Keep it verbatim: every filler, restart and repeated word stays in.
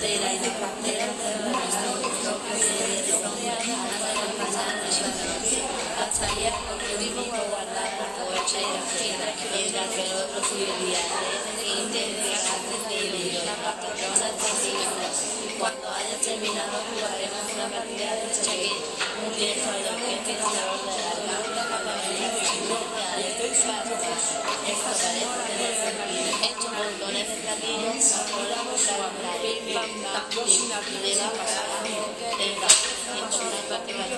frontera y de frontera, batallar por lo mismo para guardar la cohecha y la fiesta y el alrededor de posibilidades que intentarán desde ello la patrona de cuando haya terminado jugaremos una partida de cheque un directo al orquesta y la orden de la luna campamento esto parece tener sentido hecho montones de platillos acordamos la pim pam pam y de la pasada el ciento